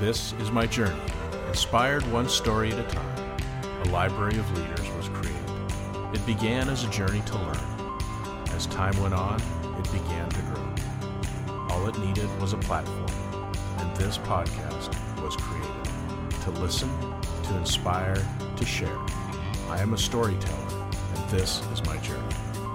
This is my journey. Inspired one story at a time, a library of leaders was created. It began as a journey to learn. As time went on, it began to grow. All it needed was a platform, and this podcast was created to listen, to inspire, to share. I am a storyteller, and this is my journey.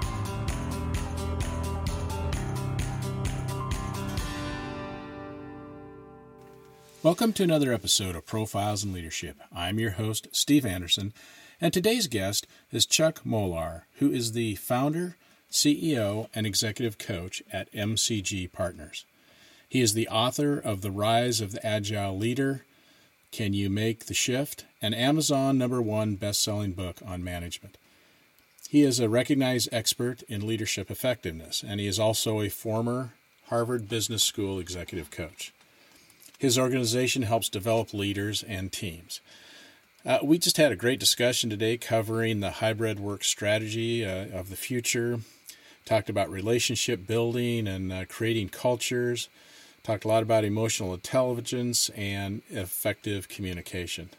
Welcome to another episode of Profiles in Leadership. I'm your host, Steve Anderson, and today's guest is Chuck Molar, who is the founder, CEO, and executive coach at MCG Partners. He is the author of The Rise of the Agile Leader, Can You Make the Shift, an Amazon #1 best-selling book on management. He is a recognized expert in leadership effectiveness, and he is also a former Harvard Business School executive coach. His organization helps develop leaders and teams. We just had a great discussion today covering the hybrid work strategy of the future, talked about relationship building and creating cultures, talked a lot about emotional intelligence and effective communication.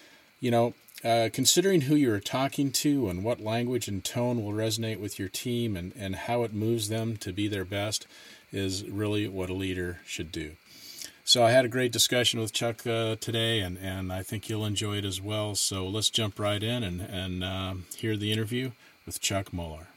Considering who you're talking to and what language and tone will resonate with your team and how it moves them to be their best is really what a leader should do. So I had a great discussion with Chuck today, and I think you'll enjoy it as well. So let's jump right in and hear the interview with Chuck Molar.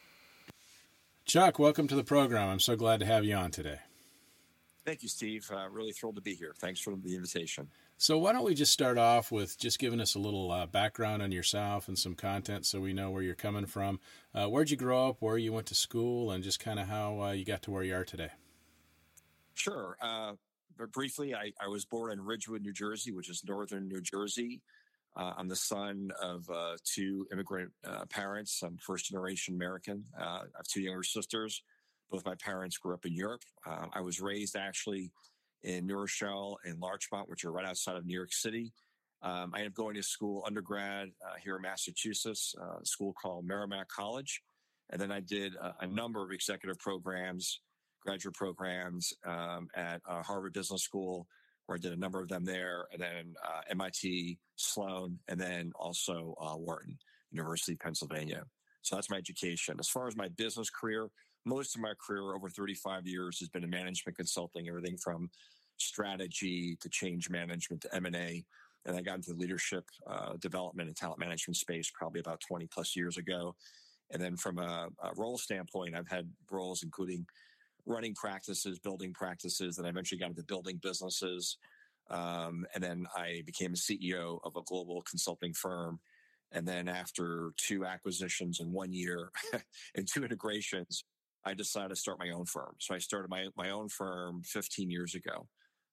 Chuck, welcome to the program. I'm so glad to have you on today. Thank you, Steve. Really thrilled to be here. Thanks for the invitation. So why don't we just start off with just giving us a little background on yourself and some content so we know where you're coming from. Where'd you grow up, where you went to school, and just kind of how you got to where you are today? Sure. But briefly, I was born in Ridgewood, New Jersey, which is northern New Jersey. I'm the son of two immigrant parents. I'm first-generation American. I have two younger sisters. Both my parents grew up in Europe. I was raised actually in New Rochelle and Larchmont, which are right outside of New York City. I ended up going to school undergrad here in Massachusetts, a school called Merrimack College. And then I did a number of executive programs, graduate programs at Harvard Business School, where I did a number of them there, and then MIT, Sloan, and then also Wharton, University of Pennsylvania. So that's my education. As far as my business career, most of my career, over 35 years, has been in management consulting, everything from strategy to change management to M&A. And I got into the leadership development and talent management space probably about 20 plus years ago. And then from a role standpoint, I've had roles including running practices, building practices, and I eventually got into building businesses. And then I became a CEO of a global consulting firm. And then after two acquisitions in 1 year and two integrations, I decided to start my own firm. So I started my own firm 15 years ago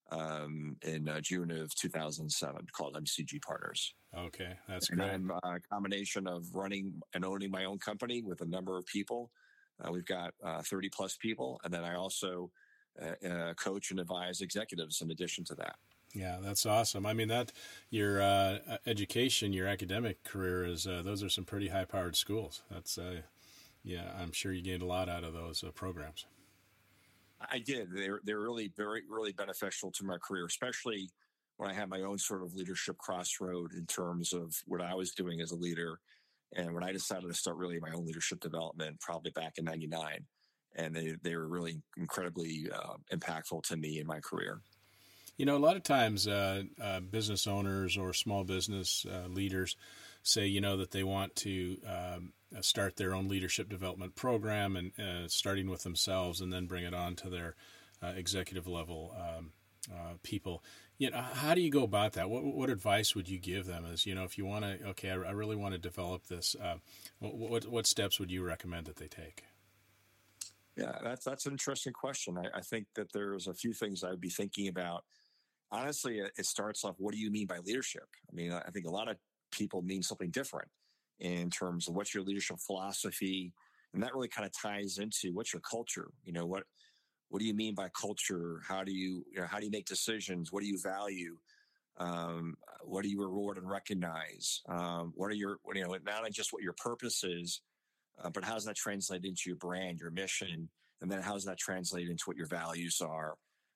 in June of 2007 called MCG Partners. Okay, that's great. great. And I'm a combination of running and owning my own company with a number of people. We've got 30 plus people. And then I also coach and advise executives in addition to that. Yeah, that's awesome. I mean, that your education, your academic career is those are some pretty high-powered schools. That's I'm sure you gained a lot out of those programs. I did. They're really really beneficial to my career, especially when I had my own sort of leadership crossroad in terms of what I was doing as a leader. And when I decided to start really my own leadership development, probably back in '99, and they were really incredibly impactful to me in my career. A lot of times business owners or small business leaders say, that they want to start their own leadership development program and starting with themselves and then bring it on to their executive level people. How do you go about that? What advice would you give them? As if you want to, I really want to develop this. What steps would you recommend that they take? Yeah, that's an interesting question. I think that there's a few things I would be thinking about. Honestly, it starts off, what do you mean by leadership? I mean, I think a lot of people mean something different in terms of what's your leadership philosophy, and that really kind of ties into what's your culture. What do you mean by culture? How do you make decisions? What do you value? What do you reward and recognize? What are your, not just what your purpose is, but how does that translate into your brand, your mission? And then how does that translate into what your values are?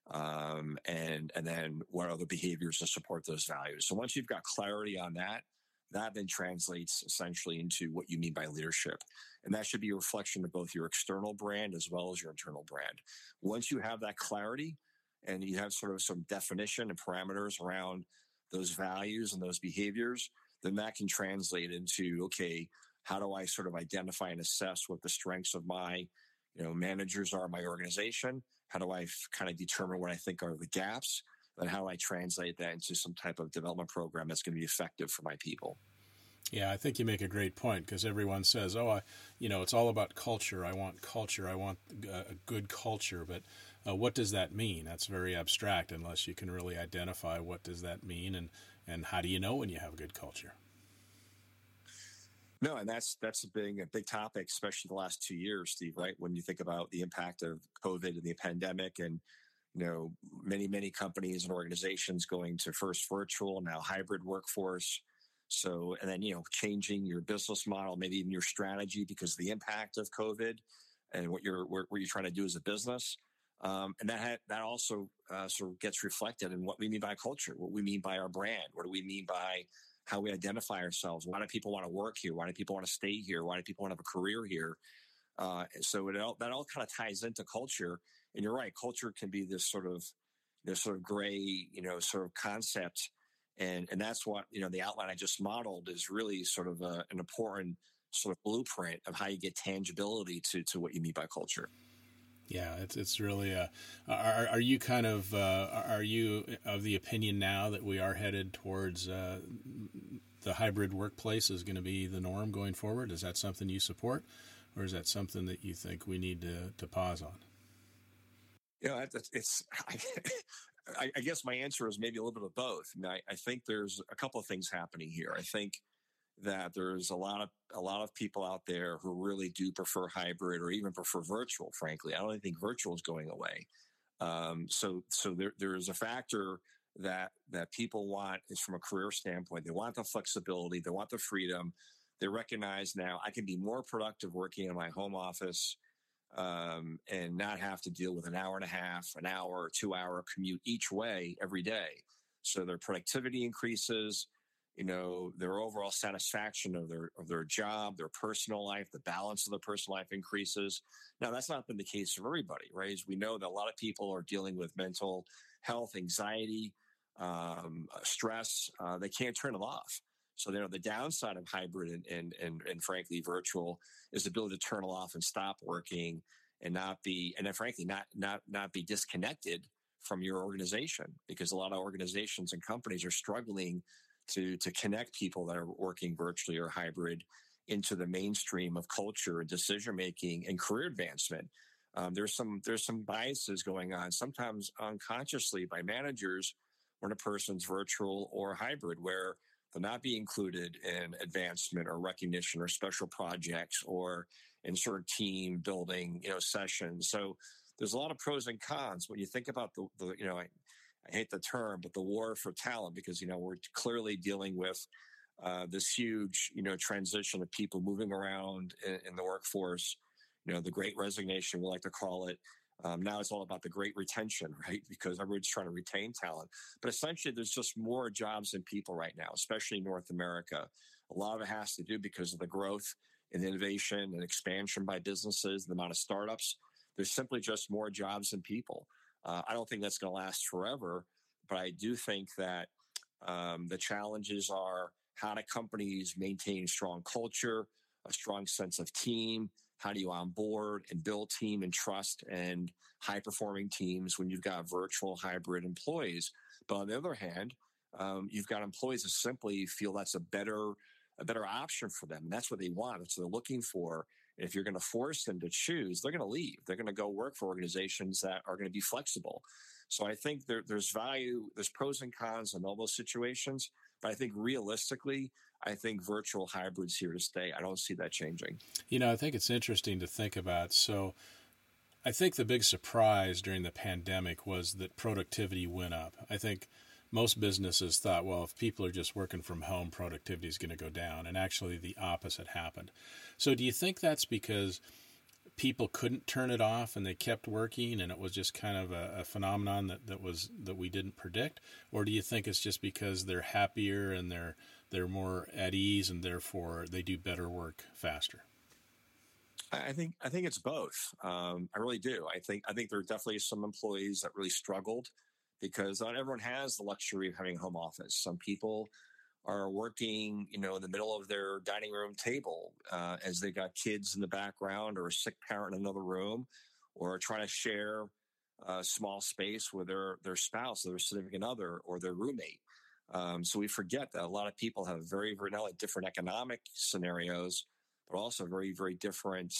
and then what are the behaviors to support those values. So once you've got clarity on that, that then translates essentially into what you mean by leadership. And that should be a reflection of both your external brand as well as your internal brand. Once you have that clarity and you have sort of some definition and parameters around those values and those behaviors, then that can translate into, okay, how do I sort of identify and assess what the strengths of my managers are in my organization? How do I kind of determine what I think are the gaps? And how do I translate that into some type of development program that's going to be effective for my people? Yeah, I think you make a great point, because everyone says, it's all about culture. I want culture. I want a good culture. But what does that mean? That's very abstract unless you can really identify what does that mean, and how do you know when you have a good culture? No, and that's a big topic, especially the last 2 years, Steve, right? When you think about the impact of COVID and the pandemic, and many companies and organizations going to first virtual, now hybrid workforce. So, and then, changing your business model, maybe even your strategy because of the impact of COVID and what you're trying to do as a business. And that also sort of gets reflected in what we mean by culture, what we mean by our brand, what do we mean by how we identify ourselves. Why do people want to work here? Why do people want to stay here? Why do people want to have a career here? So that all kind of ties into culture. And you're right, culture can be this sort of gray, sort of concept. And that's what, the outline I just modeled is really sort of an important sort of blueprint of how you get tangibility to what you mean by culture. Yeah, it's really. Are you kind of are you of the opinion now that we are headed towards the hybrid workplace is going to be the norm going forward? Is that something you support, or is that something that you think we need to pause on? I guess my answer is maybe a little bit of both. I think there's a couple of things happening here. I think that there's a lot of people out there who really do prefer hybrid or even prefer virtual. Frankly, I don't even think virtual is going away. So there is a factor that people want is from a career standpoint. They want the flexibility. They want the freedom. They recognize now I can be more productive working in my home office and not have to deal with an hour and a half, an hour or 2 hour commute each way every day. So their productivity increases. Their overall satisfaction of their job, their personal life, the balance of their personal life increases. Now, that's not been the case for everybody, right? As we know that a lot of people are dealing with mental health, anxiety, stress. They can't turn it off. So, the downside of hybrid and frankly, virtual is the ability to turn it off and stop working and then frankly, not be disconnected from your organization, because a lot of organizations and companies are struggling to connect people that are working virtually or hybrid into the mainstream of culture and decision making and career advancement. There's some biases going on, sometimes unconsciously by managers when a person's virtual or hybrid, where they'll not be included in advancement or recognition or special projects or in certain team building, sessions. So there's a lot of pros and cons when you think about I hate the term, but the war for talent, because, we're clearly dealing with this huge, transition of people moving around in the workforce, the great resignation, we like to call it. Now it's all about the great retention, right? Because everyone's trying to retain talent. But essentially, there's just more jobs than people right now, especially in North America. A lot of it has to do because of the growth and innovation and expansion by businesses, the amount of startups. There's simply just more jobs than people. I don't think that's going to last forever, but I do think that the challenges are, how do companies maintain strong culture, a strong sense of team? How do you onboard and build team and trust and high performing teams when you've got virtual hybrid employees? But on the other hand, you've got employees that simply feel that's a better option for them. And that's what they want. That's what they're looking for. And if you're going to force them to choose, they're going to leave. They're going to go work for organizations that are going to be flexible. So I think there's value, there's pros and cons in all those situations. But I think realistically, I think virtual hybrid's here to stay. I don't see that changing. I think it's interesting to think about. So I think the big surprise during the pandemic was that productivity went up. I think most businesses thought, well, if people are just working from home, productivity is going to go down. And actually the opposite happened. So do you think that's because people couldn't turn it off and they kept working, and it was just kind of a phenomenon that we didn't predict? Or do you think it's just because they're happier and they're more at ease and therefore they do better work faster? I think it's both. I really do. I think there are definitely some employees that really struggled because not everyone has the luxury of having a home office. Some people are working, in the middle of their dining room table as they got kids in the background or a sick parent in another room, or trying to share a small space with their spouse, or their significant other, or their roommate. So we forget that a lot of people have very, very not only different economic scenarios, but also very, very different,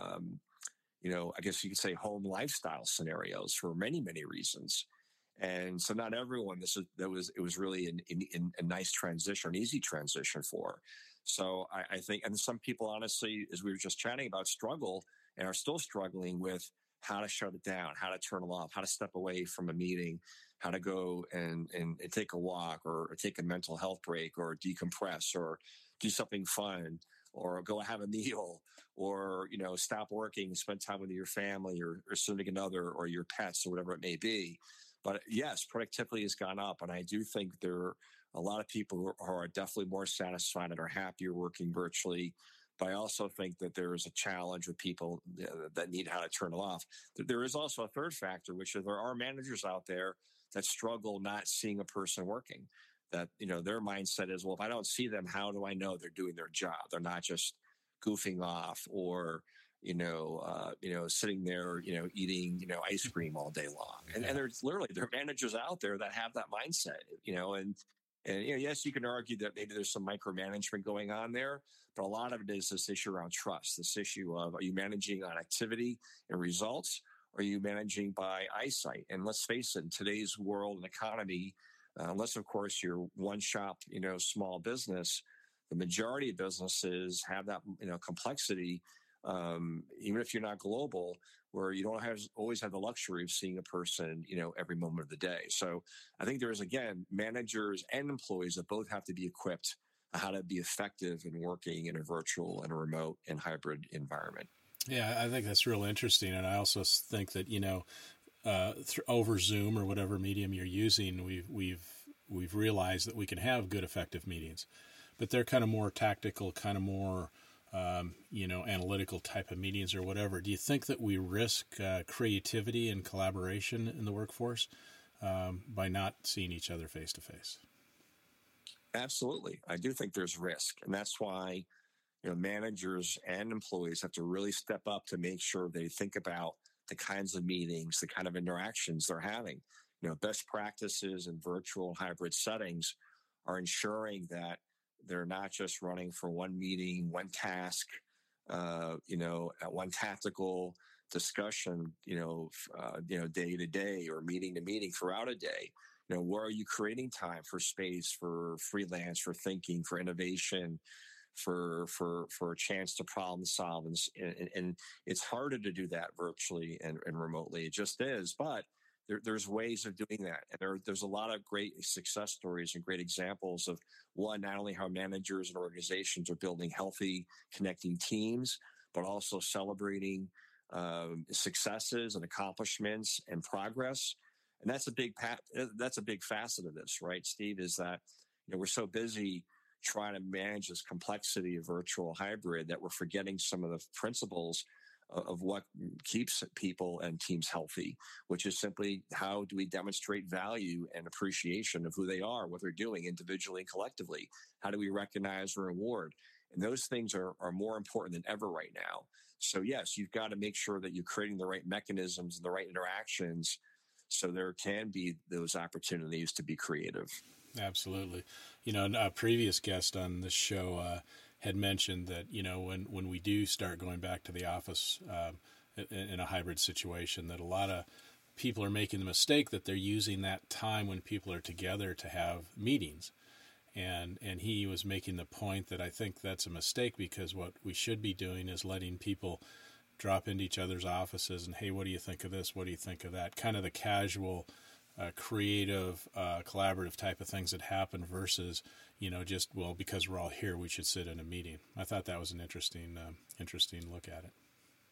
I guess you could say home lifestyle scenarios for many, many reasons. And so not everyone, it was really a nice transition, an easy transition for. So I think, and some people honestly, as we were just chatting about, struggle and are still struggling with how to shut it down, how to turn it off, how to step away from a meeting, how to go and take a walk or take a mental health break or decompress or do something fun or go have a meal or, stop working and spend time with your family or significant other or your pets or whatever it may be. But yes, productivity has gone up. And I do think there are a lot of people who are definitely more satisfied and are happier working virtually. But I also think that there is a challenge with people that need how to turn it off. There is also a third factor, which is there are managers out there that struggle not seeing a person working. That, their mindset is, well, if I don't see them, how do I know they're doing their job? They're not just goofing off or, sitting there, eating, ice cream all day long. And there's literally, there are managers out there that have that mindset, and yes, you can argue that maybe there's some micromanagement going on there, but a lot of it is this issue around trust, this issue of, are you managing on activity and results? Or are you managing by eyesight? And let's face it, in today's world and economy, unless, of course, you're one shop, small business, the majority of businesses have that, complexity, even if you're not global, where you don't always have the luxury of seeing a person, every moment of the day. So I think there's, again, managers and employees that both have to be equipped on how to be effective in working in a virtual and a remote and hybrid environment. Yeah, I think that's real interesting. And I also think that, over Zoom or whatever medium you're using, we've realized that we can have good, effective meetings, but they're kind of more tactical, kind of more, analytical type of meetings or whatever. Do you think that we risk creativity and collaboration in the workforce by not seeing each other face to face? Absolutely. I do think there's risk. And that's why, managers and employees have to really step up to make sure they think about the kinds of meetings, the kind of interactions they're having. Best practices in virtual and hybrid settings are ensuring that they're not just running for one meeting, one task, at one tactical discussion, day to day or meeting to meeting throughout a day. Where are you creating time for space, for freelance, for thinking, for innovation, for a chance to problem solve? And it's harder to do that virtually and remotely. It just is. But there's ways of doing that. And there's a lot of great success stories and great examples of, one, not only how managers and organizations are building healthy, connecting teams, but also celebrating successes and accomplishments and progress. And that's a big facet of this, right, Steve, is that, we're so busy trying to manage this complexity of virtual hybrid that we're forgetting some of the principles of what keeps people and teams healthy, which is simply how do we demonstrate value and appreciation of who they are, what they're doing individually and collectively? How do we recognize and reward? And those things are more important than ever right now. So yes, you've got to make sure that you're creating the right mechanisms and the right interactions so there can be those opportunities to be creative. Absolutely. A previous guest on this show had mentioned that, when we do start going back to the office in a hybrid situation, that a lot of people are making the mistake that they're using that time when people are together to have meetings. And he was making the point that I think that's a mistake, because what we should be doing is letting people drop into each other's offices and, hey, what do you think of this? What do you think of that? Kind of the casual, creative, collaborative type of things that happen versus, because we're all here, we should sit in a meeting. I thought that was an interesting look at it.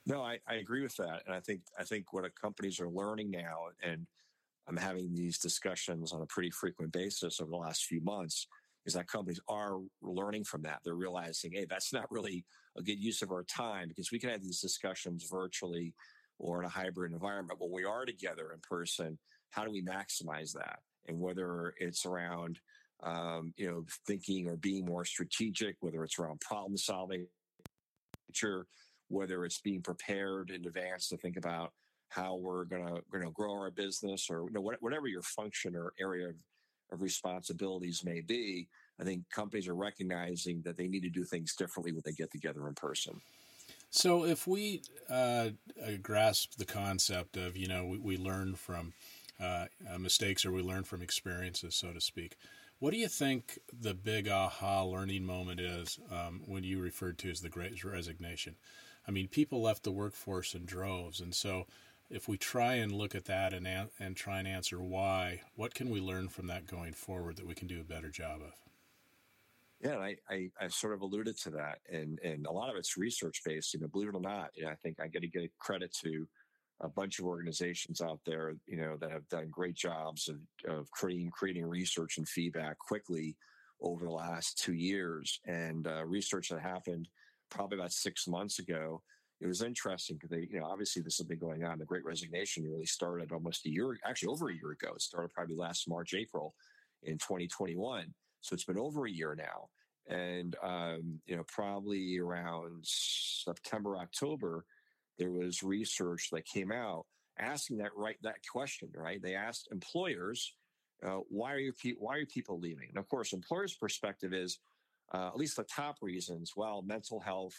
No, I agree with that. And I think what companies are learning now, and I'm having these discussions on a pretty frequent basis over the last few months, is that companies are learning from that. They're realizing, hey, that's not really a good use of our time, because we can have these discussions virtually or in a hybrid environment. When we are together in person, how do we maximize that? And whether it's around, thinking or being more strategic, whether it's around problem solving, whether it's being prepared in advance to think about how we're gonna grow our business, or whatever your function or area of responsibilities may be. I think companies are recognizing that they need to do things differently when they get together in person. So if we grasp the concept of, we learn from mistakes, or we learn from experiences, so to speak, what do you think the big aha learning moment is when you referred to as the Great Resignation? I mean, people left the workforce in droves, and so if we try and look at that and try and answer why, what can we learn from that going forward that we can do a better job of? Yeah, and I sort of alluded to that, and a lot of it's research based. Believe it or not, I think I got to give credit to a bunch of organizations out there, that have done great jobs of creating research and feedback quickly over the last 2 years. And research that happened probably about 6 months ago. It was interesting because obviously this has been going on. The Great Resignation really started almost a year, actually over a year ago. It started probably last March, April in 2021. So it's been over a year now. And, probably around September, October, there was research that came out asking that question, right? They asked employers, why are people leaving? And of course, employers' perspective is, at least the top reasons, well, mental health,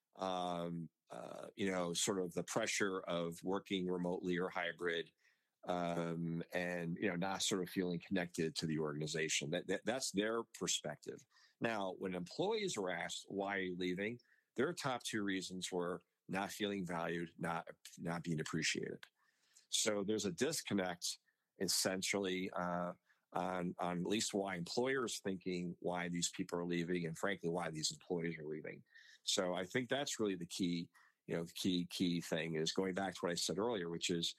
sort of the pressure of working remotely or hybrid, and not sort of feeling connected to the organization. That's their perspective. Now, when employees were asked why are you leaving, their top two reasons were not feeling valued, not being appreciated. So there's a disconnect, essentially, on at least why employers thinking why these people are leaving, and frankly why these employees are leaving. So I think that's really the key. The key thing is going back to what I said earlier, which is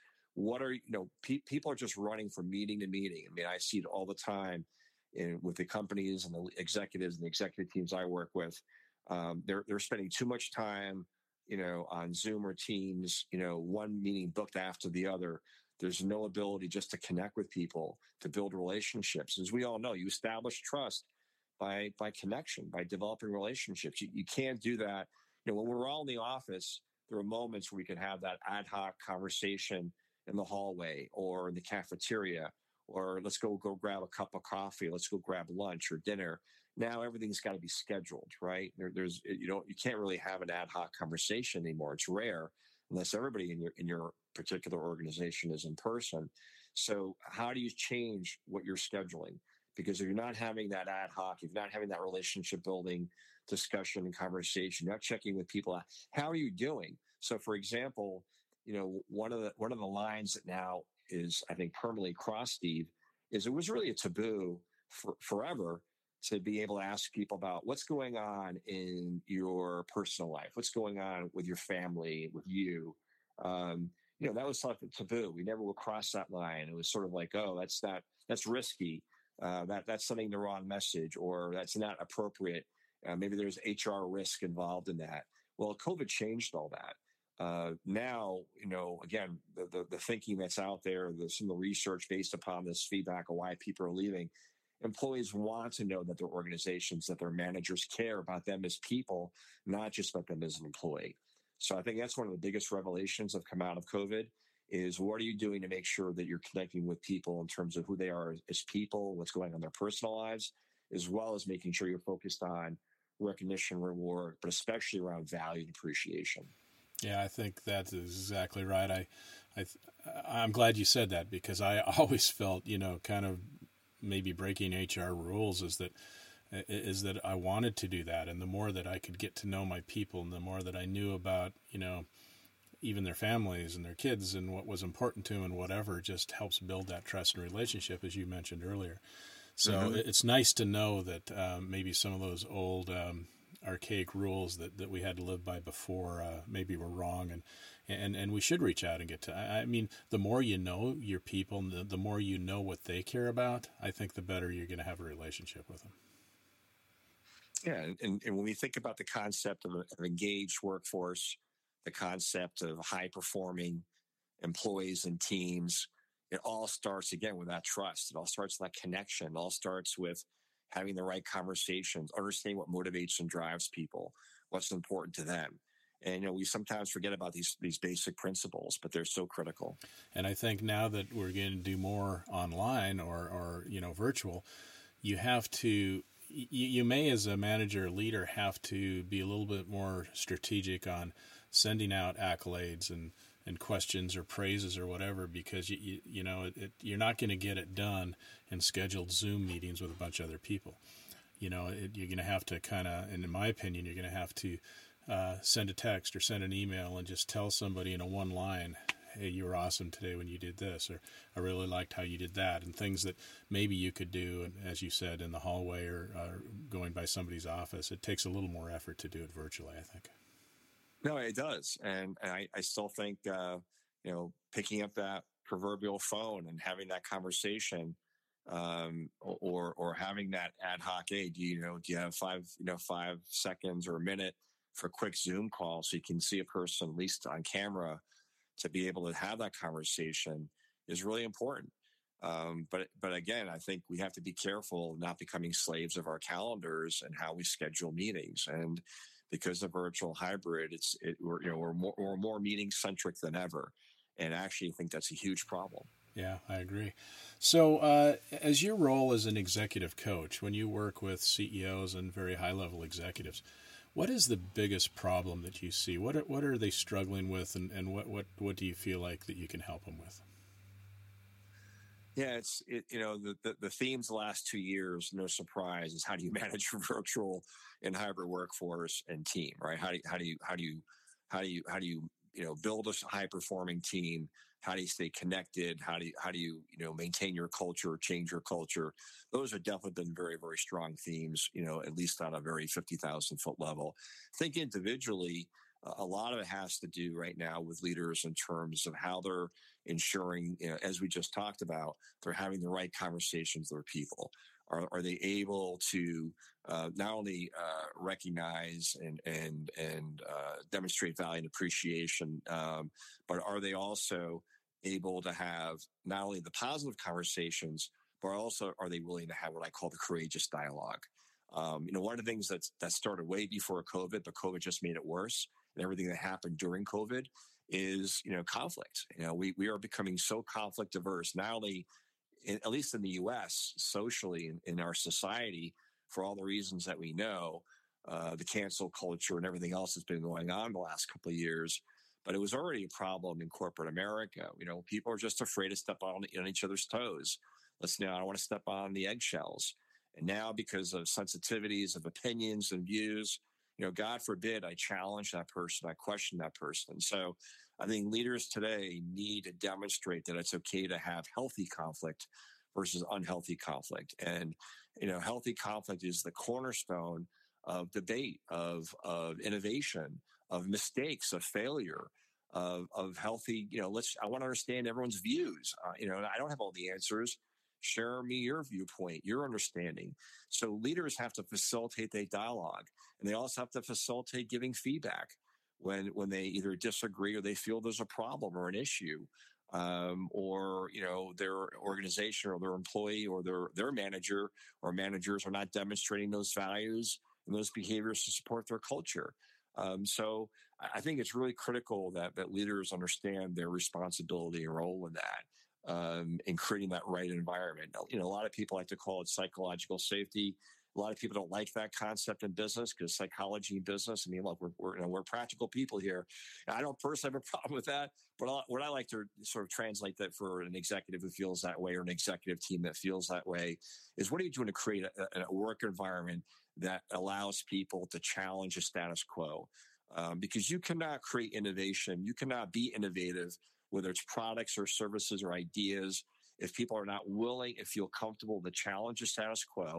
people are just running from meeting to meeting. I mean, I see it all the time with the companies and the executives and the executive teams I work with. They're spending too much time, on Zoom or Teams, one meeting booked after the other. There's no ability just to connect with people, to build relationships. As we all know, you establish trust by connection, by developing relationships. You can't do that. When we're all in the office, there are moments where we can have that ad hoc conversation in the hallway or in the cafeteria, or let's go grab a cup of coffee. Let's go grab lunch or dinner. Now everything's got to be scheduled, right? You can't really have an ad hoc conversation anymore. It's rare unless everybody in your particular organization is in person. So how do you change what you're scheduling? Because if you're not having that ad hoc, if you're not having that relationship building discussion and conversation, you're not checking with people, how are you doing? So, for example, one of the lines that now is, I think, permanently crossed, Steve, is it was really a taboo forever to be able to ask people about what's going on in your personal life, what's going on with your family, with you. That was something taboo. We never would cross that line. It was sort of like, oh, that's risky. That's sending the wrong message, or that's not appropriate. Maybe there's HR risk involved in that. Well, COVID changed all that. Now, again, the thinking that's out there, some of the research based upon this feedback of why people are leaving, employees want to know that their organizations, that their managers care about them as people, not just about them as an employee. So I think that's one of the biggest revelations that have come out of COVID is what are you doing to make sure that you're connecting with people in terms of who they are as people, what's going on in their personal lives, as well as making sure you're focused on recognition, reward, but especially around value and appreciation. Yeah, I think that's exactly right. I'm glad you said that, because I always felt, kind of maybe breaking HR rules is that I wanted to do that. And the more that I could get to know my people, and the more that I knew about, even their families and their kids and what was important to them and whatever, just helps build that trust and relationship, as you mentioned earlier. So It's nice to know that maybe some of those old archaic rules that we had to live by before maybe were wrong, and we should reach out and get to. I mean, the more you know your people, and the more you know what they care about, I think the better you're going to have a relationship with them. Yeah, and when we think about the concept of an engaged workforce, the concept of high performing employees and teams, it all starts again with that trust. It all starts with that connection. It all starts with having the right conversations, understanding what motivates and drives people, what's important to them. And we sometimes forget about these basic principles, but they're so critical. And I think now that we're going to do more online or virtual, you have to. You may, as a manager or leader, have to be a little bit more strategic on sending out accolades and questions or praises or whatever, because you're not going to get it done in scheduled Zoom meetings with a bunch of other people. You're going to have to kind of, and in my opinion, you're going to have to send a text or send an email and just tell somebody in a one line, hey, you were awesome today when you did this, or I really liked how you did that, and things that maybe you could do, as you said, in the hallway or going by somebody's office. It takes a little more effort to do it virtually, I think. No, it does. And I still think, picking up that proverbial phone and having that conversation, or having that ad hoc, hey, do you have 5 seconds or a minute for a quick Zoom call so you can see a person at least on camera, to be able to have that conversation is really important. But again, I think we have to be careful not becoming slaves of our calendars and how we schedule meetings. And because of virtual hybrid, we're more meeting centric than ever. And I actually think that's a huge problem. Yeah, I agree. So as your role as an executive coach, when you work with CEOs and very high level executives, what is the biggest problem that you see? What are they struggling with, and what do you feel like that you can help them with? Yeah, the themes the last 2 years, no surprise, is how do you manage a virtual and hybrid workforce and team, right? How do you build a high performing team? How do you stay connected? How do you maintain your culture, change your culture? Those have definitely been very, very strong themes, at least on a very 50,000-foot level. I think individually, a lot of it has to do right now with leaders in terms of how they're ensuring, as we just talked about, they're having the right conversations with their people. Are they able to not only recognize and demonstrate value and appreciation, but are they also able to have not only the positive conversations, but also are they willing to have what I call the courageous dialogue? One of the things that started way before COVID, but COVID just made it worse, and everything that happened during COVID is, conflict. We are becoming so conflict averse, not only at least in the U.S. socially in our society, for all the reasons that we know, the cancel culture and everything else that's been going on the last couple of years. But it was already a problem in corporate America. People are just afraid to step on each other's toes. I don't want to step on the eggshells. And now, because of sensitivities of opinions and views, God forbid I challenge that person, I question that person. So I think leaders today need to demonstrate that it's okay to have healthy conflict versus unhealthy conflict. And, healthy conflict is the cornerstone of debate, of innovation, of mistakes, of failure, of healthy, I want to understand everyone's views. I don't have all the answers. Share me your viewpoint, your understanding. So leaders have to facilitate that dialogue, and they also have to facilitate giving feedback when they either disagree or they feel there's a problem or an issue, or their organization or their employee or their manager or managers are not demonstrating those values and those behaviors to support their culture. So I think it's really critical that leaders understand their responsibility and role in that. In creating that right environment. A lot of people like to call it psychological safety. A lot of people don't like that concept in business because psychology in business. I mean, look, we're practical people here. I don't personally have a problem with that, but what I like to sort of translate that for an executive who feels that way or an executive team that feels that way is, what are you doing to create a work environment that allows people to challenge the status quo? Because you cannot create innovation, you cannot be innovative, whether it's products or services or ideas, if people are not willing and feel comfortable to challenge the status quo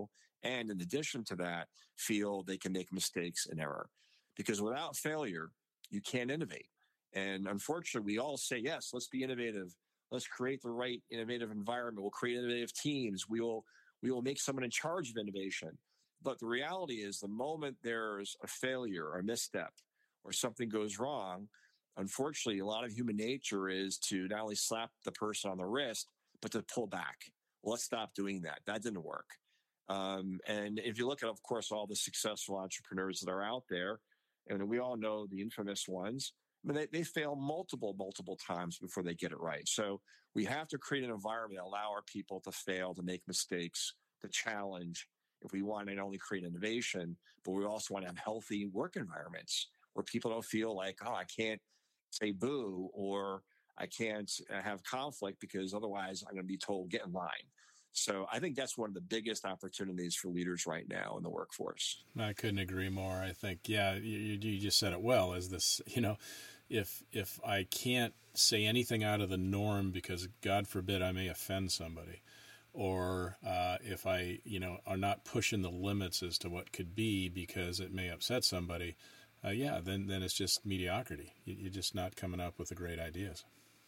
And in addition to that, feel they can make mistakes and error. Because without failure, you can't innovate. And unfortunately, we all say, yes, let's be innovative. Let's create the right innovative environment. We'll create innovative teams. We will make someone in charge of innovation. But the reality is the moment there's a failure or a misstep or something goes wrong, unfortunately, a lot of human nature is to not only slap the person on the wrist, but to pull back. Well, let's stop doing that. That didn't work. And if you look at, of course, all the successful entrepreneurs that are out there, and we all know the infamous ones, I mean, they fail multiple times before they get it right. So we have to create an environment that allow our people to fail, to make mistakes, to challenge. If we want to not only create innovation, but we also want to have healthy work environments where people don't feel like, oh, I can't say boo or I can't have conflict because otherwise I'm going to be told get in line. So I think that's one of the biggest opportunities for leaders right now in the workforce. I couldn't agree more. I think, yeah, you just said it well. Is this, if I can't say anything out of the norm because God forbid I may offend somebody, or if I, are not pushing the limits as to what could be because it may upset somebody, then it's just mediocrity. You're just not coming up with the great ideas.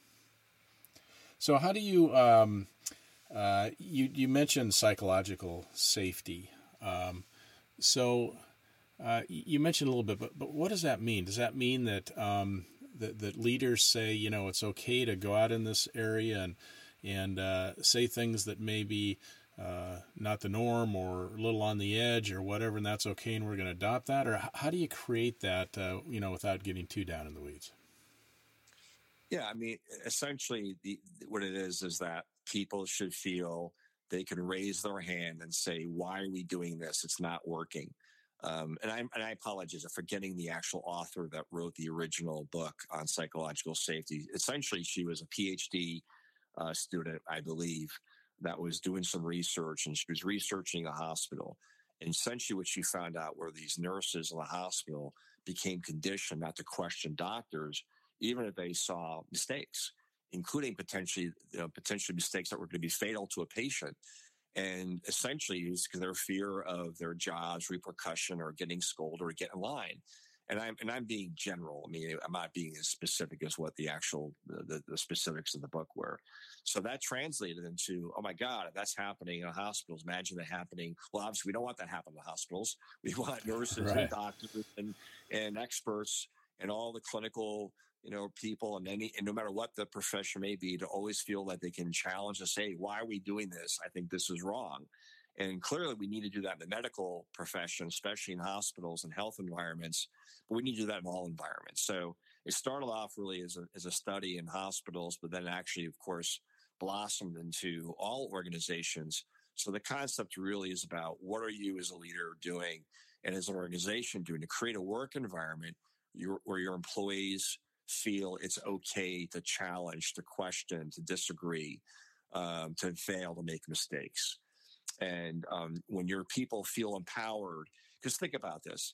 So how do you, you mentioned psychological safety. You mentioned a little bit, but what does that mean? Does that mean that that leaders say, it's okay to go out in this area and say things that may be not the norm or a little on the edge or whatever, and that's okay, and we're going to adopt that? Or how do you create that, without getting too down in the weeds? Yeah, I mean, essentially, what it is that people should feel they can raise their hand and say, "Why are we doing this? It's not working." And I apologize for forgetting the actual author that wrote the original book on psychological safety. Essentially, she was a PhD student, I believe, that was doing some research, and she was researching a hospital. And essentially, what she found out were these nurses in the hospital became conditioned not to question doctors, even if they saw mistakes, including potentially mistakes that were going to be fatal to a patient. And essentially, it's because their fear of their jobs, repercussion, or getting scolded or getting in line. And I'm being general. I mean, I'm not being as specific as what the actual the specifics of the book were. So that translated into, oh my God, if that's happening in hospitals, imagine that happening. Well, obviously, we don't want that to happen in hospitals. We want nurses Right. and doctors and experts and all the clinical people and no matter what the profession may be, to always feel that they can challenge and say, why are we doing this? I think this is wrong. And clearly we need to do that in the medical profession, especially in hospitals and health environments, but we need to do that in all environments. So it started off really as a study in hospitals, but then actually, of course, blossomed into all organizations. So the concept really is about what are you as a leader doing and as an organization doing to create a work environment where your employees feel it's okay to challenge, to question, to disagree, to fail, to make mistakes. And when your people feel empowered, because think about this,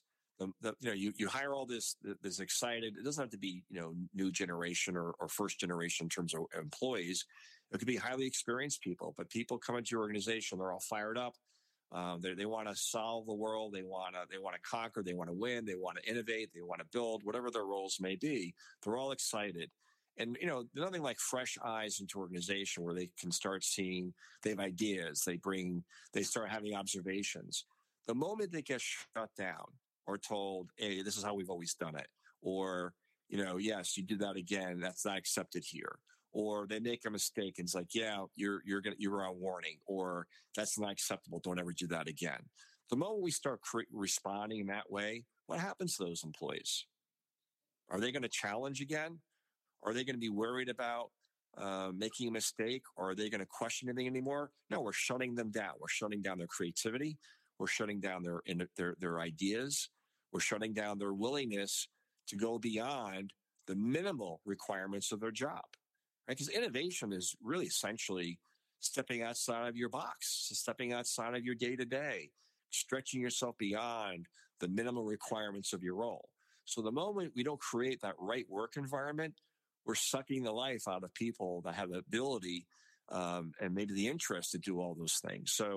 you hire all this excited. It doesn't have to be new generation or first generation in terms of employees. It could be highly experienced people, but people come into your organization, they're all fired up. They want to solve the world. They want to conquer. They want to win. They want to innovate. They want to build. Whatever their roles may be, they're all excited. And there's nothing like fresh eyes into organization where they can start seeing. They have ideas. They start having observations. The moment they get shut down or told, "Hey, this is how we've always done it," or yes, you did that again. That's not accepted here. Or they make a mistake and it's like, yeah, you're on warning, or that's not acceptable. Don't ever do that again. The moment we start responding that way, what happens to those employees? Are they going to challenge again? Are they going to be worried about making a mistake? Or are they going to question anything anymore? No, we're shutting them down. We're shutting down their creativity. We're shutting down their ideas. We're shutting down their willingness to go beyond the minimal requirements of their job. Right? Because innovation is really essentially stepping outside of your box, stepping outside of your day to day, stretching yourself beyond the minimum requirements of your role. So the moment we don't create that right work environment, we're sucking the life out of people that have the ability and maybe the interest to do all those things. So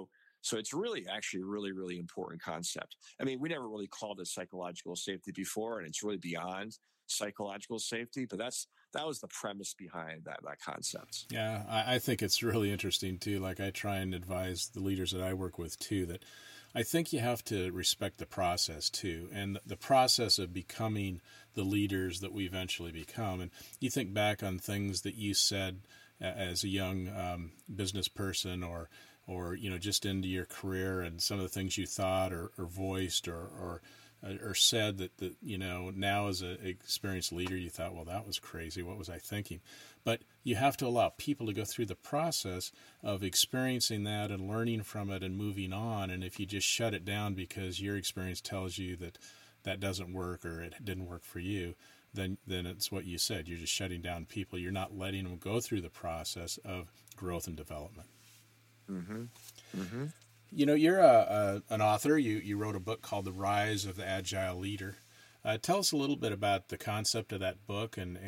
So it's really actually a really, really important concept. I mean, we never really called it psychological safety before, and it's really beyond psychological safety, but that was the premise behind that concept. Yeah, I think it's really interesting too. Like I try and advise the leaders that I work with too, that I think you have to respect the process too, and the process of becoming the leaders that we eventually become. And you think back on things that you said as a young business person, or just into your career, and some of the things you thought or voiced or said that now as an experienced leader you thought, well, that was crazy. What was I thinking? But you have to allow people to go through the process of experiencing that and learning from it and moving on. And if you just shut it down because your experience tells you that that doesn't work or it didn't work for you, then it's what you said. You're just shutting down people. You're not letting them go through the process of growth and development. Mm-hmm. Mm-hmm. You're an author. You wrote a book called The Rise of the Agile Leader. Tell us a little bit about the concept of that book and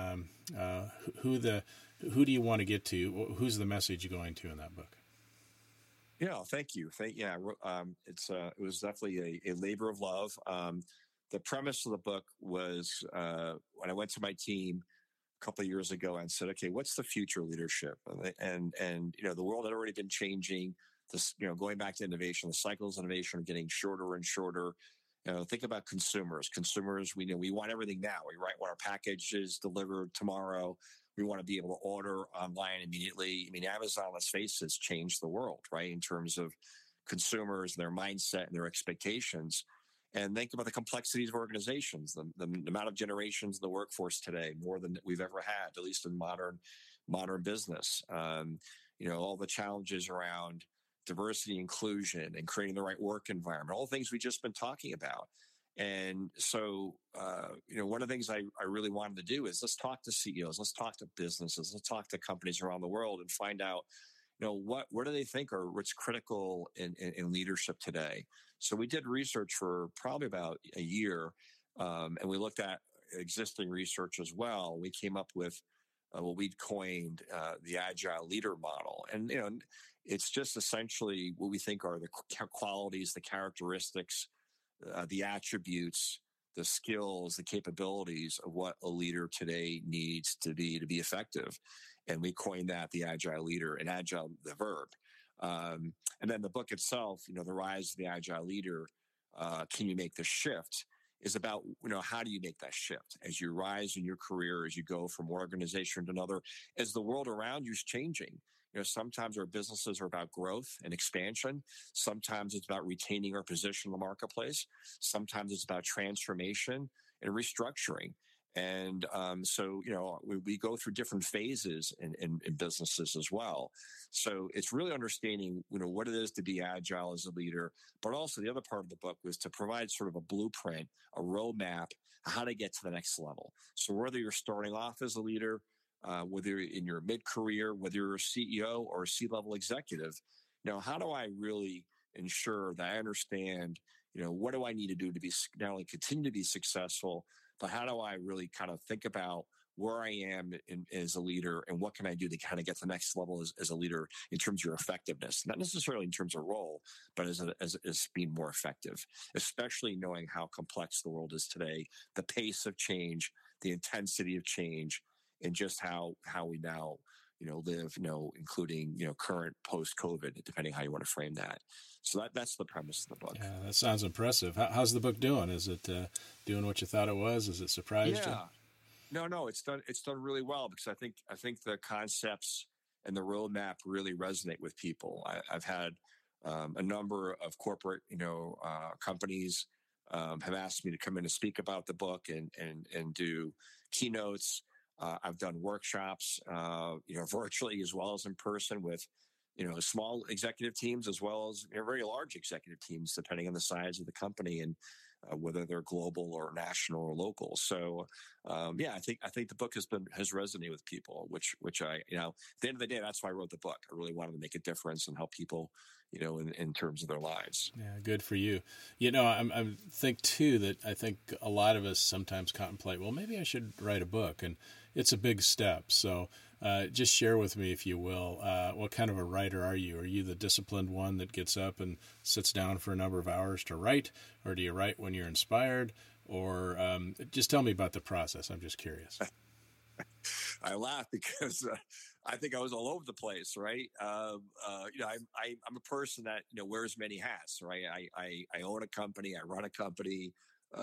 who do you want to get to? Who's the message you're going to in that book? Yeah, thank you. It was definitely a labor of love. The premise of the book was when I went to my team a couple of years ago and said, okay, what's the future of leadership? And the world had already been changing. This, going back to innovation, the cycles of innovation are getting shorter and shorter. Think about consumers. Consumers, we want everything now. We want our packages delivered tomorrow. We want to be able to order online immediately. I mean, Amazon, let's face it, has changed the world, right? In terms of consumers, their mindset and their expectations. And think about the complexities of organizations, the amount of generations in the workforce today, more than we've ever had, at least in modern business. All the challenges around diversity, inclusion, and creating the right work environment, all the things we've just been talking about. And so, one of the things I really wanted to do is let's talk to CEOs, let's talk to businesses, let's talk to companies around the world and find out, what do they think are what's critical in leadership today. So we did research for probably about a year, and we looked at existing research as well. We came up with what we'd coined the Agile Leader Model. And, it's just essentially what we think are the qualities, the characteristics, the attributes, the skills, the capabilities of what a leader today needs to be effective. And we coined that the Agile Leader, and Agile, the verb. And then the book itself, The Rise of the Agile Leader, Can You Make the Shift? Is about, how do you make that shift as you rise in your career, as you go from one organization to another, as the world around you is changing. Sometimes our businesses are about growth and expansion. Sometimes it's about retaining our position in the marketplace. Sometimes it's about transformation and restructuring. And so, we go through different phases in businesses as well. So it's really understanding, what it is to be agile as a leader. But also the other part of the book was to provide sort of a blueprint, a roadmap, how to get to the next level. So whether you're starting off as a leader, whether you're in your mid-career, whether you're a CEO or a C-level executive, how do I really ensure that I understand, what do I need to do to be not only continue to be successful, but how do I really kind of think about where I am as a leader and what can I do to kind of get to the next level as a leader in terms of your effectiveness, not necessarily in terms of role, but as being more effective, especially knowing how complex the world is today, the pace of change, the intensity of change, and just how we now, live, including, current post-COVID, depending how you want to frame that. So that's the premise of the book. Yeah, that sounds impressive. How's the book doing? Is it doing what you thought it was? Is it surprised you? No, it's done really well, because I think the concepts and the roadmap really resonate with people. I've had a number of corporate, companies have asked me to come in and speak about the book and do keynotes. I've done workshops, virtually as well as in person with, small executive teams as well as very large executive teams, depending on the size of the company and whether they're global or national or local. So, I think the book has resonated with people, which I, at the end of the day, that's why I wrote the book. I really wanted to make a difference and help people, in terms of their lives. Yeah, good for you. I think too that I think a lot of us sometimes contemplate, well, maybe I should write a book, and it's a big step. So Just share with me, if you will, what kind of a writer are you? Are you the disciplined one that gets up and sits down for a number of hours to write, or do you write when you're inspired? Or just tell me about the process. I'm just curious. I laugh because I think I was all over the place, right? I'm a person that wears many hats, right? I own a company, I run a company.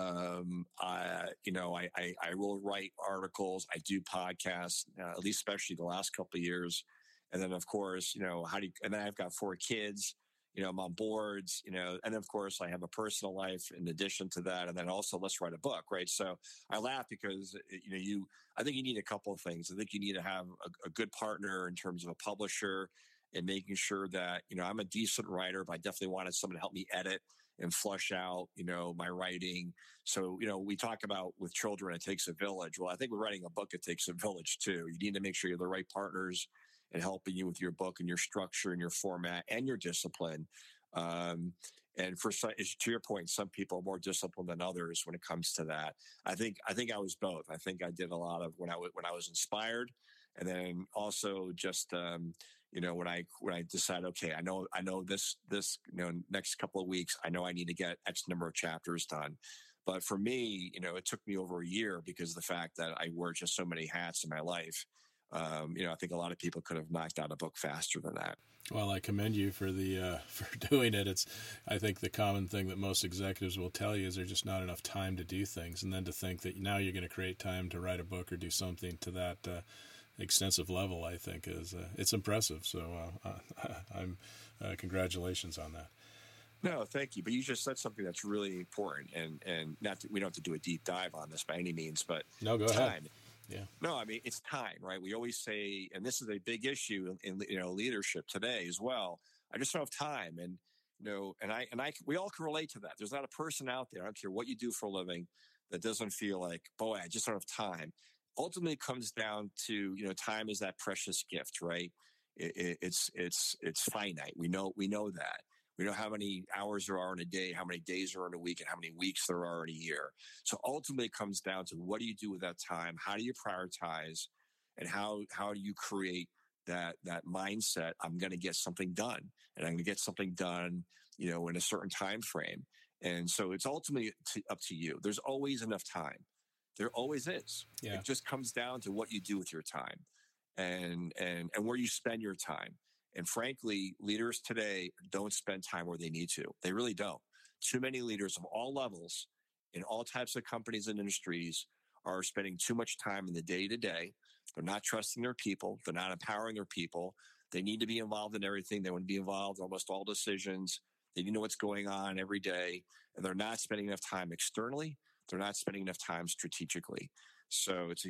I will write articles, I do podcasts, at least especially the last couple of years, and then of course, and then I've got 4 kids. I'm on boards, and of course I have a personal life in addition to that. And then also let's write a book, right? So I laugh because, I think you need a couple of things. I think you need to have a good partner in terms of a publisher and making sure that, I'm a decent writer, but I definitely wanted someone to help me edit and flush out, my writing. So, we talk about with children, it takes a village. Well, I think with writing a book, it takes a village too. You need to make sure you have the right partners and helping you with your book and your structure and your format and your discipline. And for some, to your point, some people are more disciplined than others when it comes to that. I think I was both. I think I did a lot of when I was inspired, and then also just when I decide, okay, I know this next couple of weeks, I know I need to get X number of chapters done. But for me, it took me over a year because of the fact that I wear just so many hats in my life. I think a lot of people could have knocked out a book faster than that. Well, I commend you for the for doing it. I think the common thing that most executives will tell you is there's just not enough time to do things, and then to think that now you're going to create time to write a book or do something to that extensive level, I think is it's impressive. So I'm congratulations on that. No, thank you. But you just said something that's really important, and we don't have to do a deep dive on this by any means, but no, go ahead. Yeah. No, I mean, it's time, right? We always say, and this is a big issue in leadership today as well. I just don't have time. And, we all can relate to that. There's not a person out there, I don't care what you do for a living, that doesn't feel like, boy, I just don't have time. Ultimately, it comes down to, time is that precious gift, right? It's finite. We know that. We know how many hours there are in a day, how many days there are in a week, and how many weeks there are in a year. So ultimately, it comes down to what do you do with that time? How do you prioritize? And how do you create that mindset? I'm going to get something done, and I'm going to get something done, in a certain time frame. And so it's ultimately up to you. There's always enough time. There always is. Yeah. It just comes down to what you do with your time, and where you spend your time. And frankly, leaders today don't spend time where they need to. They really don't. Too many leaders of all levels in all types of companies and industries are spending too much time in the day-to-day. They're not trusting their people. They're not empowering their people. They need to be involved in everything. They want to be involved in almost all decisions. They need to know what's going on every day. And they're not spending enough time externally. They're not spending enough time strategically. So it's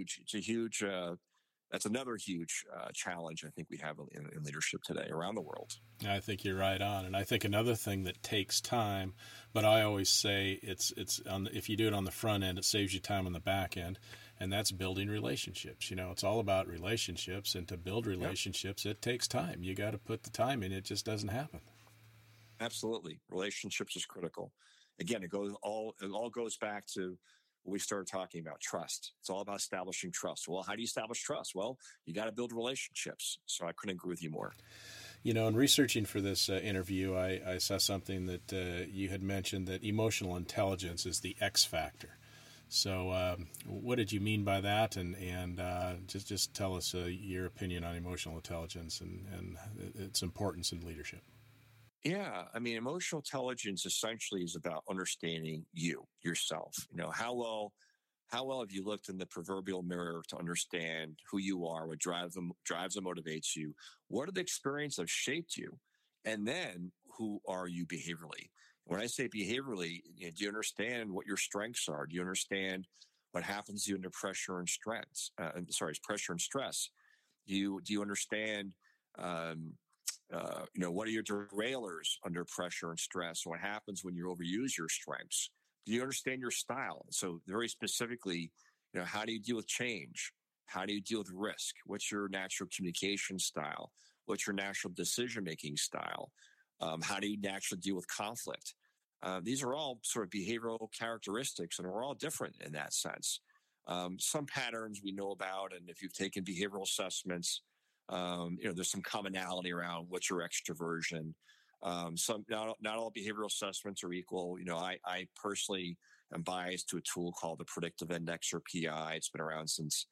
that's another huge challenge I think we have in leadership today around the world. I think you're right on, and I think another thing that takes time, but I always say if you do it on the front end, it saves you time on the back end, and that's building relationships. It's all about relationships, and to build relationships, It takes time. You got to put the time in. It just doesn't happen. Absolutely, relationships is critical. Again, it all goes back to we started talking about trust. It's all about establishing trust. Well, how do you establish trust? Well, you got to build relationships. So I couldn't agree with you more. In researching for this interview, I saw something that you had mentioned, that emotional intelligence is the X factor. So what did you mean by that? And just tell us your opinion on emotional intelligence and its importance in leadership. Yeah, I mean, emotional intelligence essentially is about understanding yourself. How well have you looked in the proverbial mirror to understand who you are, what drives and motivates you? What are the experiences that have shaped you? And then who are you behaviorally? When I say behaviorally, do you understand what your strengths are? Do you understand what happens to you under pressure and stress? Pressure and stress. Do you understand? What are your derailers under pressure and stress? What happens when you overuse your strengths? Do you understand your style? So very specifically, how do you deal with change? How do you deal with risk? What's your natural communication style? What's your natural decision-making style? How do you naturally deal with conflict? These are all sort of behavioral characteristics, and we're all different in that sense. Some patterns we know about, and if you've taken behavioral assessments, there's some commonality around what's your extroversion. Some not all behavioral assessments are equal. I personally am biased to a tool called the Predictive Index, or PI. It's been around since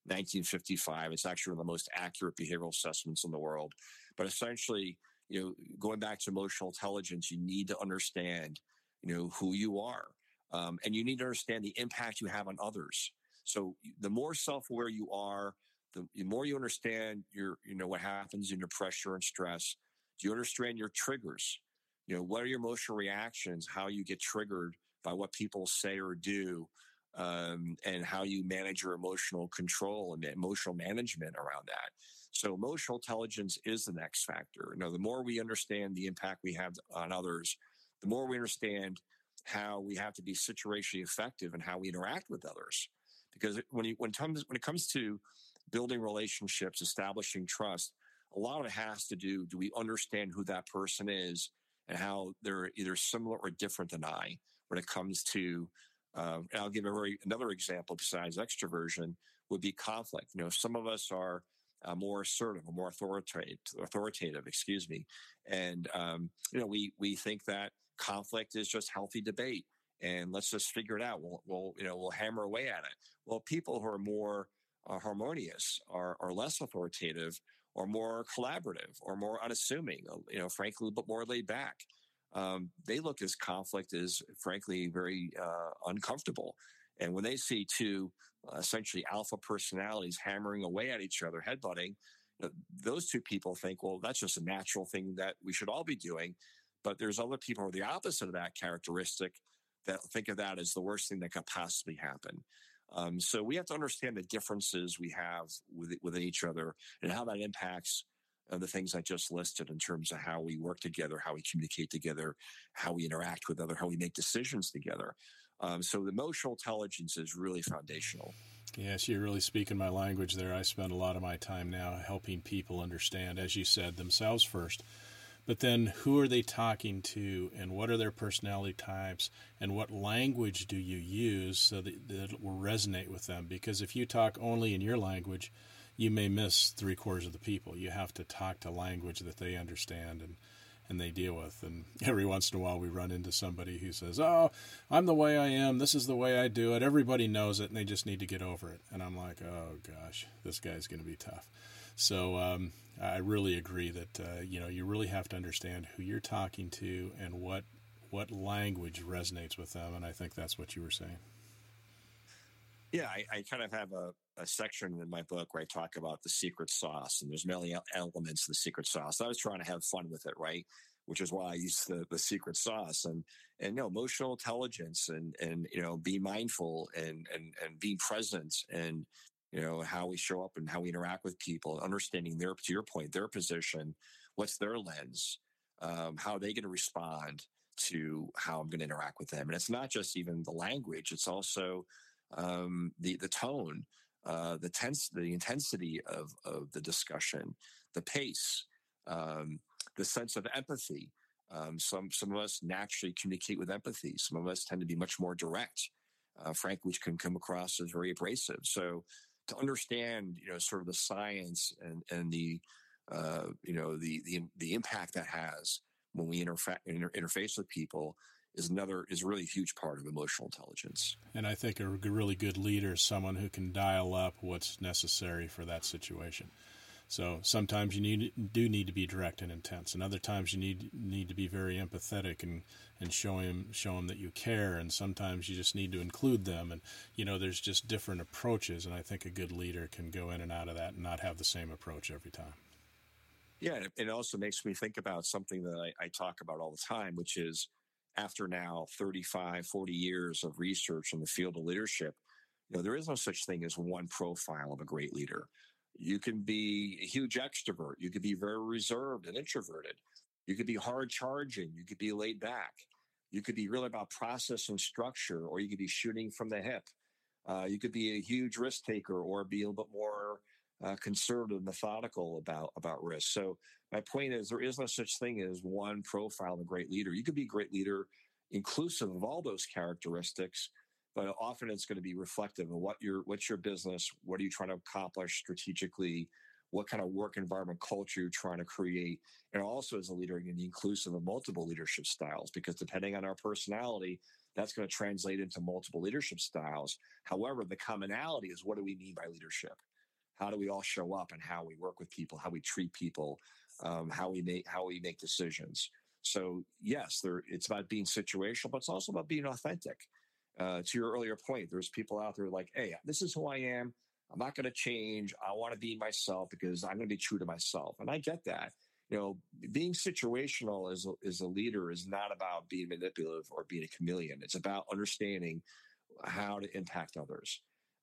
1955. It's actually one of the most accurate behavioral assessments in the world. But essentially, going back to emotional intelligence, you need to understand, who you are, and you need to understand the impact you have on others. So the more self-aware you are, the more you understand what happens in your pressure and stress. Do you understand your triggers? What are your emotional reactions? How you get triggered by what people say or do, and how you manage your emotional control and emotional management around that. So emotional intelligence is the next factor. The more we understand the impact we have on others, the more we understand how we have to be situationally effective and how we interact with others. Because when it comes to building relationships, establishing trust, a lot of it has to do we understand who that person is and how they're either similar or different than I when it comes to, and I'll give another example besides extroversion would be conflict. Some of us are more assertive or more authoritative, excuse me. And, we think that conflict is just healthy debate and let's just figure it out. We'll hammer away at it. Well, people who are more harmonious, are less authoritative, or more collaborative, or more unassuming, frankly, a little bit more laid back. They look as conflict is, frankly, very uncomfortable. And when they see two essentially alpha personalities hammering away at each other, headbutting, those two people think, well, that's just a natural thing that we should all be doing. But there's other people who are the opposite of that characteristic that think of that as the worst thing that could possibly happen. So we have to understand the differences we have within each other and how that impacts the things I just listed in terms of how we work together, how we communicate together, how we interact with other, how we make decisions together. So the emotional intelligence is really foundational. Yes, you're really speaking my language there. I spend a lot of my time now helping people understand, as you said, themselves first. But then who are they talking to, and what are their personality types, and what language do you use so that it will resonate with them? Because if you talk only in your language, you may miss 3/4 of the people. You have to talk to language that they understand and they deal with. And every once in a while we run into somebody who says, oh, I'm the way I am. This is the way I do it. Everybody knows it, and they just need to get over it. And I'm like, oh, gosh, this guy's going to be tough. So I really agree that you really have to understand who you're talking to and what language resonates with them, and I think that's what you were saying. Yeah, I kind of have a section in my book where I talk about the secret sauce, and there's many elements of the secret sauce. I was trying to have fun with it, right? Which is why I use the secret sauce and emotional intelligence and be mindful and being present and how we show up and how we interact with people, understanding to your point, their position, what's their lens, how are they going to respond to how I'm going to interact with them. And it's not just even the language; it's also the tone, the intensity of the discussion, the pace, the sense of empathy. Some of us naturally communicate with empathy. Some of us tend to be much more direct, frankly, which can come across as very abrasive. So to understand, sort of the science and the the impact that has when we interface with people is a really huge part of emotional intelligence. And I think a really good leader is someone who can dial up what's necessary for that situation. So sometimes you do need to be direct and intense, and other times you need to be very empathetic and show them that you care, and sometimes you just need to include them, and there's just different approaches, and I think a good leader can go in and out of that and not have the same approach every time. Yeah, it also makes me think about something that I talk about all the time, which is after now 35, 40 years of research in the field of leadership, there is no such thing as one profile of a great leader. You can be a huge extrovert. You could be very reserved and introverted. You could be hard charging. You could be laid back. You could be really about process and structure, or you could be shooting from the hip. You could be a huge risk taker or be a little bit more conservative, methodical about risk. So my point is there is no such thing as one profile of a great leader. You could be a great leader inclusive of all those characteristics, but often it's going to be reflective of what's your business, what are you trying to accomplish strategically, what kind of work environment culture you're trying to create, and also as a leader, you can be inclusive of multiple leadership styles, because depending on our personality, that's going to translate into multiple leadership styles. However, the commonality is, what do we mean by leadership? How do we all show up, and how we work with people, how we treat people, how we make decisions. So yes, it's about being situational, but it's also about being authentic. To your earlier point, there's people out there like, hey, this is who I am. I'm not going to change. I want to be myself because I'm going to be true to myself. And I get that. Being situational as a leader is not about being manipulative or being a chameleon. It's about understanding how to impact others.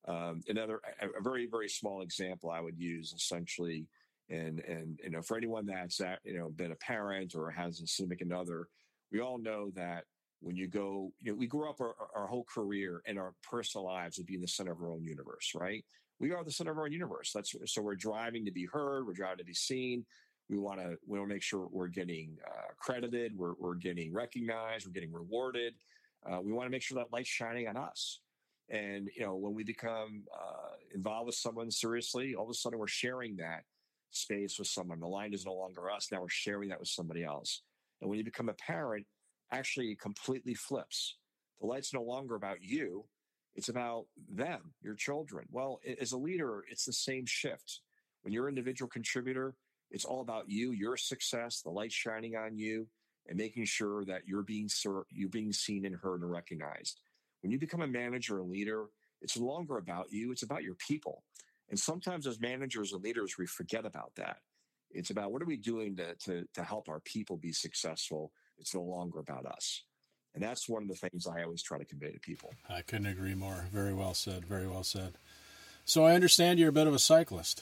A very, very small example I would use essentially, and for anyone that's been a parent or has a significant other, we all know that when you go, we grew up our whole career and our personal lives of being the center of our own universe, right? We are the center of our universe. So we're driving to be heard. We're driving to be seen. We want to make sure we're getting credited. We're getting recognized. We're getting rewarded. We want to make sure that light's shining on us. And, when we become involved with someone seriously, all of a sudden we're sharing that space with someone. The line is no longer us. Now we're sharing that with somebody else. And when you become a parent, actually it completely flips. The light's no longer about you. It's about them, your children. Well, as a leader, it's the same shift. When you're an individual contributor, it's all about you, your success, the light shining on you, and making sure that you're being seen and heard and recognized. When you become a manager or leader, it's no longer about you. It's about your people. And sometimes as managers and leaders, we forget about that. It's about, what are we doing to help our people be successful? It's no longer about us. And that's one of the things I always try to convey to people. I couldn't agree more. Very well said. Very well said. So I understand you're a bit of a cyclist.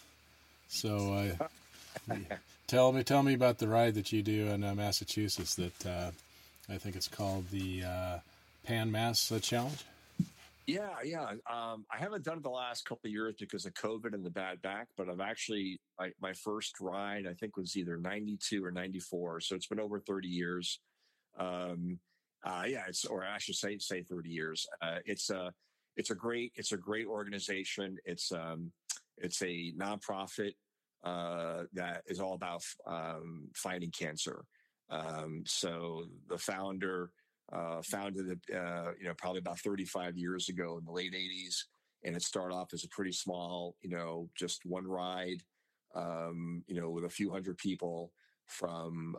So tell me about the ride that you do in Massachusetts that I think it's called the Pan Mass Challenge. Yeah. I haven't done it the last couple of years because of COVID and the bad back, but I've actually, my first ride, I think, was either 92 or 94. So it's been over 30 years. Or I should say 30 years. It's a great organization. It's a nonprofit that is all about fighting cancer. So the founder founded it, probably about 35 years ago in the late 80s, and it started off as a pretty small, just one ride, with a few hundred people from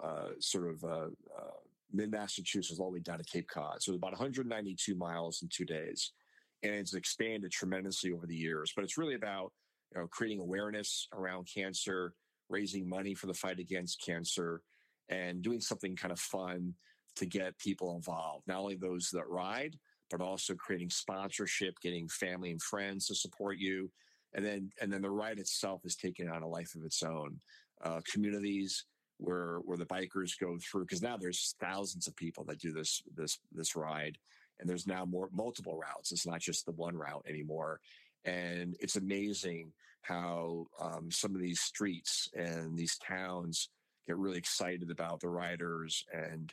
mid Massachusetts all the way down to Cape Cod. So about 192 miles in 2 days. And it's expanded tremendously over the years. But it's really about creating awareness around cancer, raising money for the fight against cancer, and doing something kind of fun to get people involved. Not only those that ride, but also creating sponsorship, getting family and friends to support you. And then the ride itself is taking on a life of its own. Communities where the bikers go through, because now there's thousands of people that do this ride, and there's now multiple routes. It's not just the one route anymore. And it's amazing how some of these streets and these towns get really excited about the riders and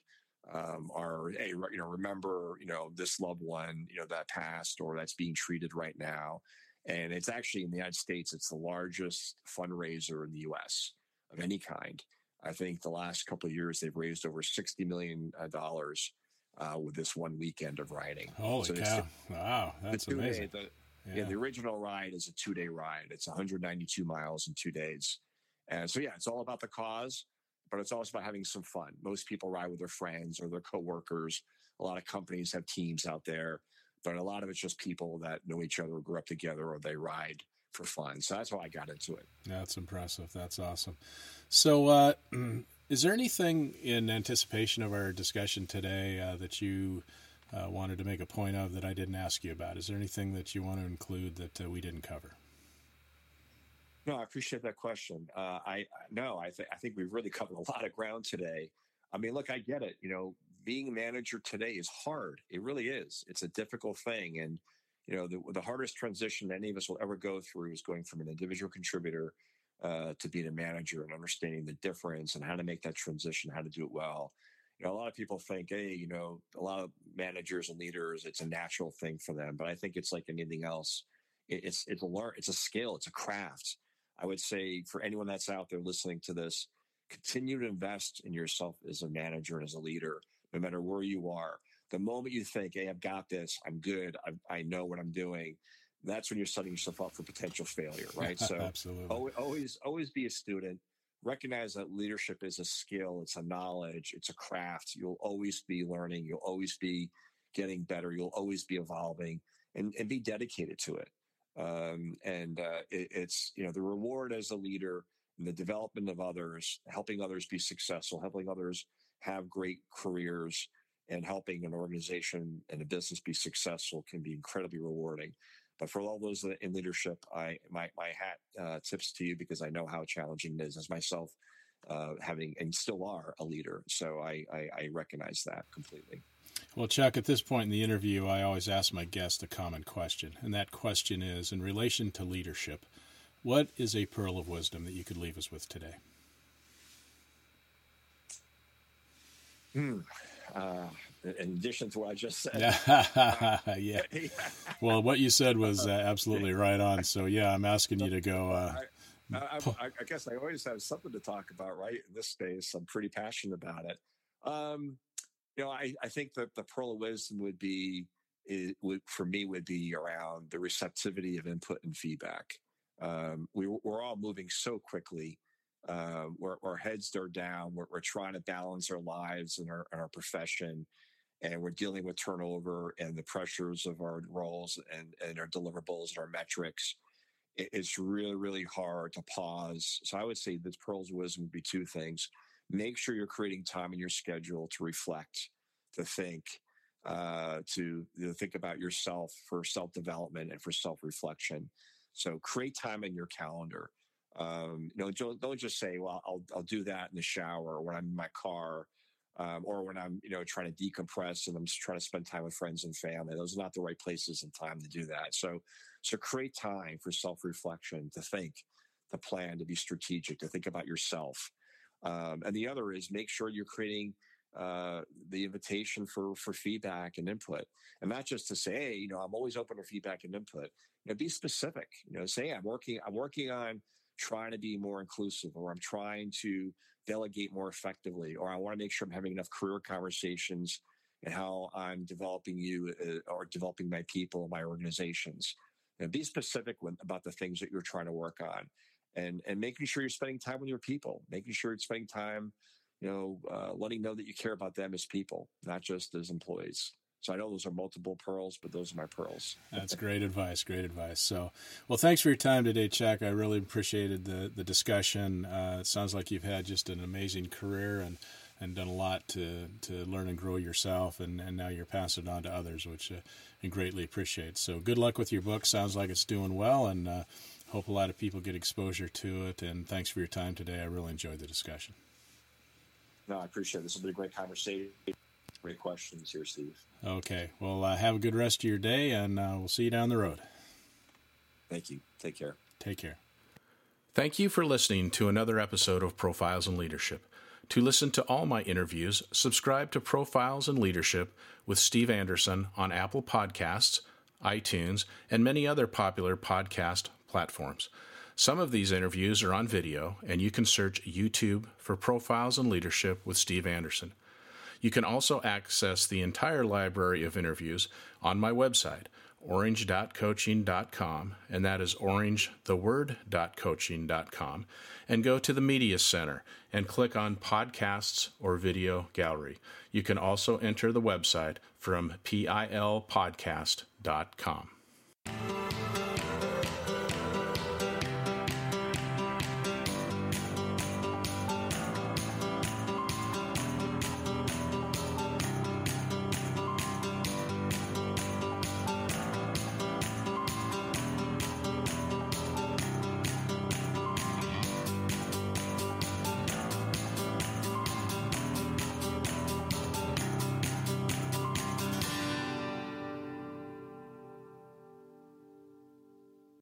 remember, this loved one, that passed or that's being treated right now. And it's actually, in the United States, it's the largest fundraiser in the U.S. of any kind. I think the last couple of years, they've raised over $60 million with this one weekend of riding. Holy cow. Wow, that's amazing. The original ride is a 2-day ride. It's 192 miles in 2 days. And so, it's all about the cause, but it's also about having some fun. Most people ride with their friends or their coworkers. A lot of companies have teams out there, but a lot of it's just people that know each other or grew up together, or they ride for fun. So that's how I got into it. That's impressive. That's awesome. So is there anything in anticipation of our discussion today that you wanted to make a point of that I didn't ask you about? Is there anything that you want to include that we didn't cover? No, I appreciate that question. I think we've really covered a lot of ground today. I mean, look, I get it. Being a manager today is hard. It really is. It's a difficult thing. And, the hardest transition any of us will ever go through is going from an individual contributor to being a manager, and understanding the difference and how to make that transition, how to do it well. A lot of people think, hey, a lot of managers and leaders, it's a natural thing for them. But I think it's like anything else. It's a skill. It's a craft. I would say for anyone that's out there listening to this, continue to invest in yourself as a manager and as a leader, no matter where you are. The moment you think, hey, I've got this, I'm good, I know what I'm doing, that's when you're setting yourself up for potential failure, right? So Absolutely. always be a student. Recognize that leadership is a skill, it's a knowledge, it's a craft. You'll always be learning, you'll always be getting better, you'll always be evolving, and be dedicated to it. It's the reward as a leader and the development of others, helping others be successful, helping others have great careers, and helping an organization and a business be successful can be incredibly rewarding. But for all those in leadership, my hat tips to you, because I know how challenging it is as myself, having and still are a leader. So I recognize that completely. Well, Chuck, at this point in the interview, I always ask my guests a common question, and that question is, in relation to leadership, what is a pearl of wisdom that you could leave us with today? In addition to what I just said. Yeah. Well, what you said was absolutely right on. So, yeah, I'm asking you to go. I guess I always have something to talk about, right? In this space, I'm pretty passionate about it. I think that the pearl of wisdom would be around the receptivity of input and feedback. We're all moving so quickly. Our heads are down. We're trying to balance our lives and our profession, and we're dealing with turnover and the pressures of our roles and our deliverables and our metrics. It's really, really hard to pause. So I would say the pearls of wisdom would be two things. Make sure you're creating time in your schedule to reflect, to think, to think about yourself for self-development and for self-reflection. So create time in your calendar. Don't just say, well, I'll do that in the shower or when I'm in my car, or when I'm, trying to decompress and I'm just trying to spend time with friends and family. Those are not the right places and time to do that. So create time for self-reflection, to think, to plan, to be strategic, to think about yourself. And the other is make sure you're creating the invitation for feedback and input, and not just to say, hey, I'm always open to feedback and input. Be specific. Say I'm working on trying to be more inclusive, or I'm trying to delegate more effectively, or I want to make sure I'm having enough career conversations and how I'm developing you or developing my people, my organizations. Be specific about the things that you're trying to work on, and making sure you're spending time with your people, making sure you're spending time, letting know that you care about them as people, not just as employees. So I know those are multiple pearls, but those are my pearls. That's great advice. Great advice. So, well, thanks for your time today, Chuck. I really appreciated the discussion. It sounds like you've had just an amazing career and done a lot to learn and grow yourself, and now you're passing it on to others, which I greatly appreciate. So good luck with your book. Sounds like it's doing well, and hope a lot of people get exposure to it. And thanks for your time today. I really enjoyed the discussion. No, I appreciate it. This will be a great conversation. Great questions here, Steve. Okay. Well, have a good rest of your day, and we'll see you down the road. Thank you. Take care. Take care. Thank you for listening to another episode of Profiles in Leadership. To listen to all my interviews, subscribe to Profiles in Leadership with Steve Anderson on Apple Podcasts, iTunes, and many other popular podcast platforms. Some of these interviews are on video, and you can search YouTube for Profiles in Leadership with Steve Anderson. You can also access the entire library of interviews on my website, orange.coaching.com, and that is orangetheword.coaching.com, and go to the Media Center and click on Podcasts or Video Gallery. You can also enter the website from pilpodcast.com.